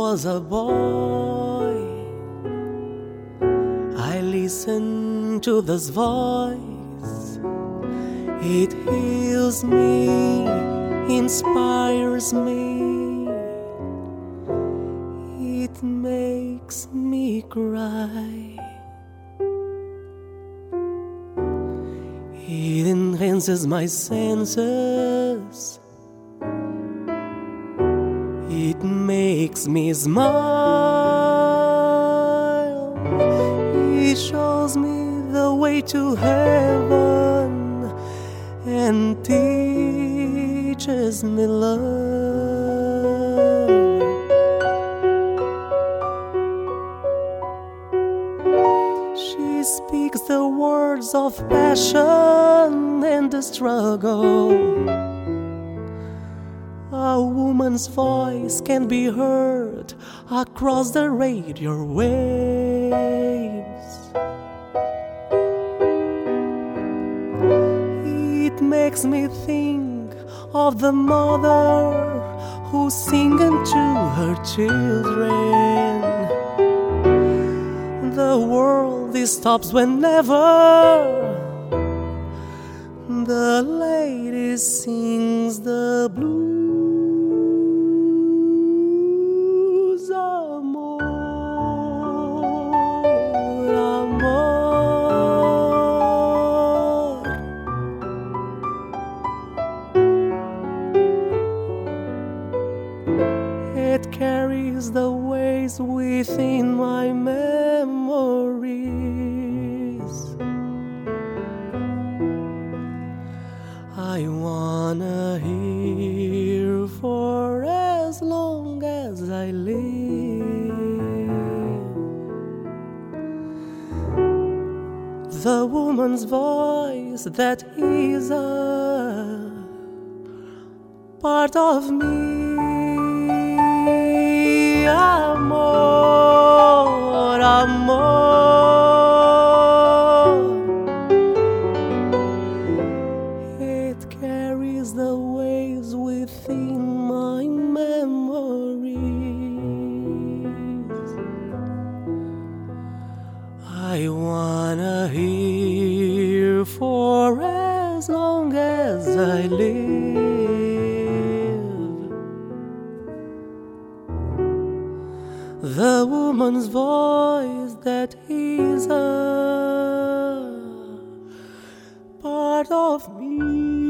was a boy, I listened to this voice. It heals me, inspires me, it makes me cry. It enhances my senses, it makes me smile. It shows me the way to heaven and teaches me love. She speaks the words of passion and the struggle. A woman's voice can be heard across the radio waves. It makes me think of the mother who's singing to her children. The world stops whenever the lady sings the blues. Amor, amor. It carries the waves within my memories. I wanna hear for as long as I live the woman's voice that is a part of me. Amor, amor. It carries the waves within my memories. I wanna hear for as long as I live the woman's voice that is a part of me.